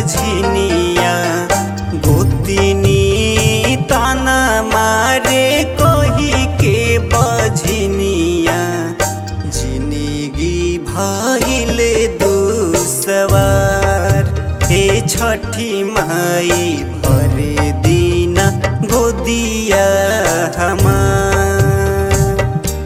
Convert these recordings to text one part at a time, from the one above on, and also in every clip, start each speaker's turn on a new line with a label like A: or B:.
A: बझनिया गोतिनी ताना मारे कही के बझनिया जिंदगी भइल दुसवार हे छठी माई भरे दीना गोदिया हमार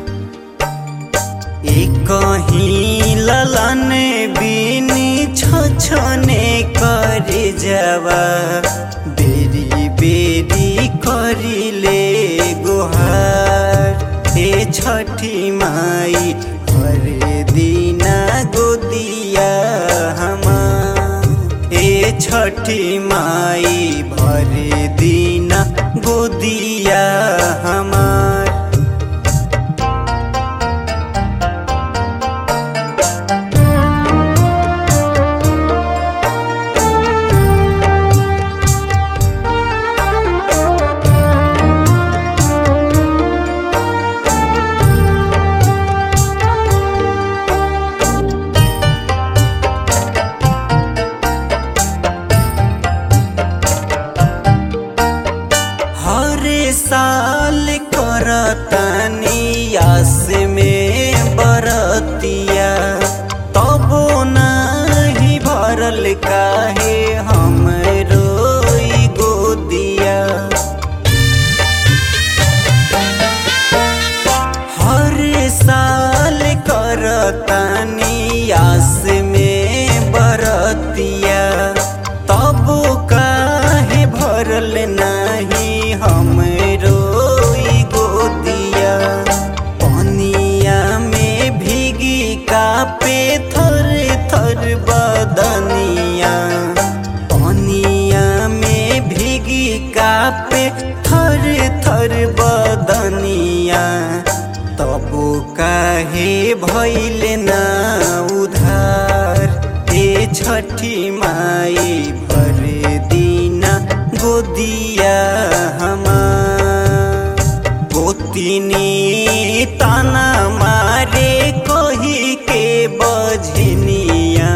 A: कहीं ललन बिनी छछने कर जावा बेरी बेरी करिले गुहार हे छठी माई हरे दीना गोदिया हमार हे छठी माई भरे दीना गोदिया हमार। साल करतानी आस में बरतिया तबो नहीं भरल काहे हमरो गोदिया हर साल करतानी आस में बरतिया तबो काहे भरल नहीं हमरो गोदिया पनिया में भीगी कापे थर थर बदनिया पनिया में भीगी कापे थर थर बदनिया तबो काहे भइल ना उधार हे छठी माई भरे दीना गोदिया हमार गोतिनी ताना मारे कही के बझनिया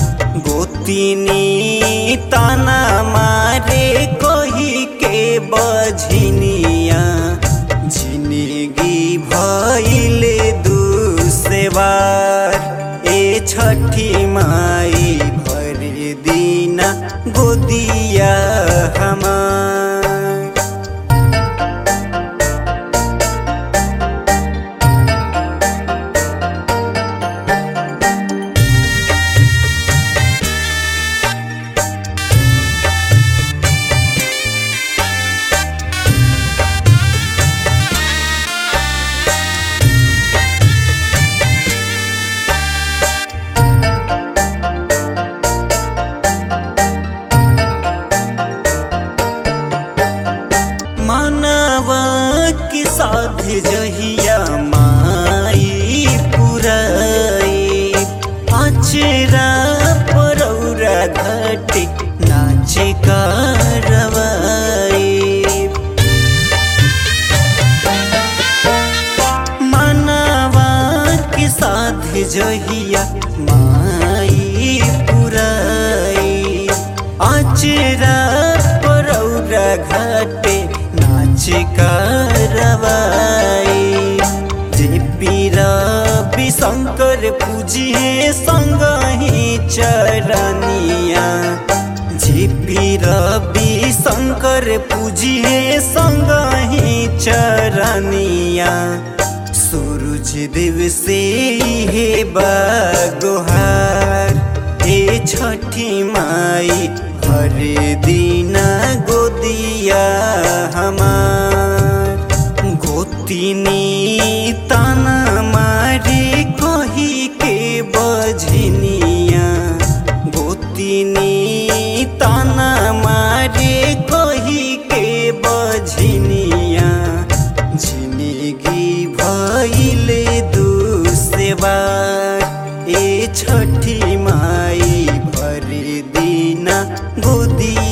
A: गोतिनी ताना मारे कही के बझनिया जिंदगी भइल दुसवार ए छठी माई भरे दीना गोदिया हमार। साध जहिया माई पुराई आचरा परौरा घटे नाच कारवाई मनवा के साध जहिया माई पुराई आचरा परौरा घटे नाच कारवाई जे रवि शंकर पूजिए संगहि चरनिया जे रवि शंकर पूजिए संगहि चरनिया सूरज देव से हे बागोहार हे छठी माई हरे दीना गोदिया हमार गोतिनी ताना मारे कही के बझनिया गोतिनी ताना मारे कही के बझनिया जिंदगी भइल दुसवार ए छठी माई भरे दीना गोदिया